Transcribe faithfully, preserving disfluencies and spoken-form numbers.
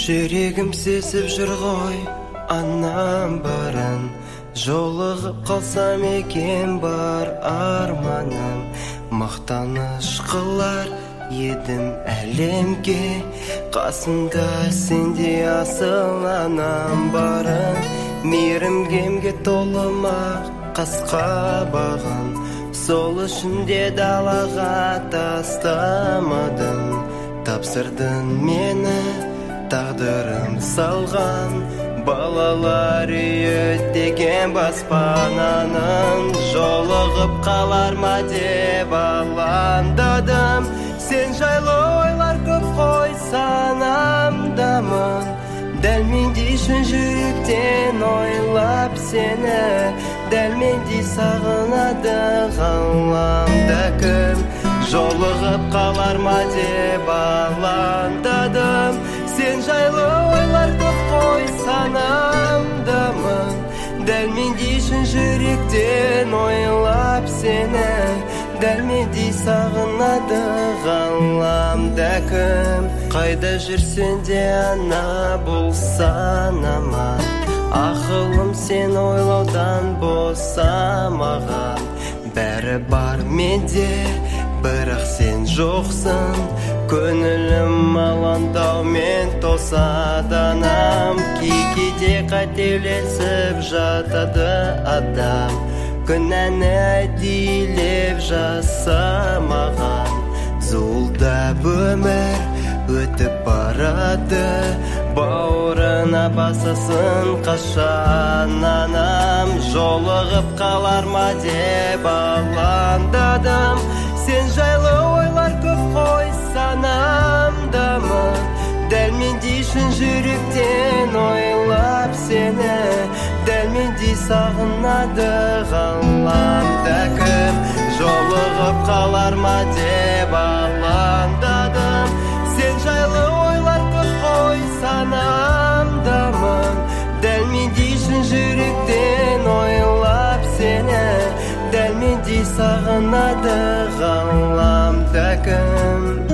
Жүрегім сезіп жүр ғой анам барын, жолығып қалсам екен бар арманым. Мақтаныш қылар едім әлемге, қасымда сенде асыл анам барын. Мейірімгемге толы ма қасқа бағын, сол үшін де далаға тастамадың. Тапсырдың мені тағдырым салған, балалар үйі деген баспананың. Жолығып қалар ма деп алаңдадым, сен жайлы ойлар көп қой санамдамын. Дәл мендей шын жүректен ойлап сені, дәл мендей сағынады ғаламда кім. Жолығып қалар ма деп алаңдадым, сен жайлы ойлар көп қой санамдамын. Дәл мендей шын жүректен ойлап сені, дәл мендей сағынады ғаламда кім. Қайда жүрсен де ана болсан аман, ақылым сен ойлаудан босамаған. Бәрі бар менде, бірақ сен жоқсың, көңілім алаңдаумен тосады анам. Кейде қателесіп жатады адам, күнәні әдейілеп жасамаған. Зуылдап өмір өтіп барады, бауырына басасын қашан анам. Жолығып қалар ма деп алаңдадым, сен жайлы ойлар көп қой санамдамын. Дәл мендей шын жүректен ойлап сені, дәл мендей сағынады ғаламда кім. Жолығып қалар ма деп алаңдадым, сен жайлы ойлар көп қой санамдамын. Дәл мендей шын жүректен ойлап сені, дәл мендей сағынады ғаламда кім.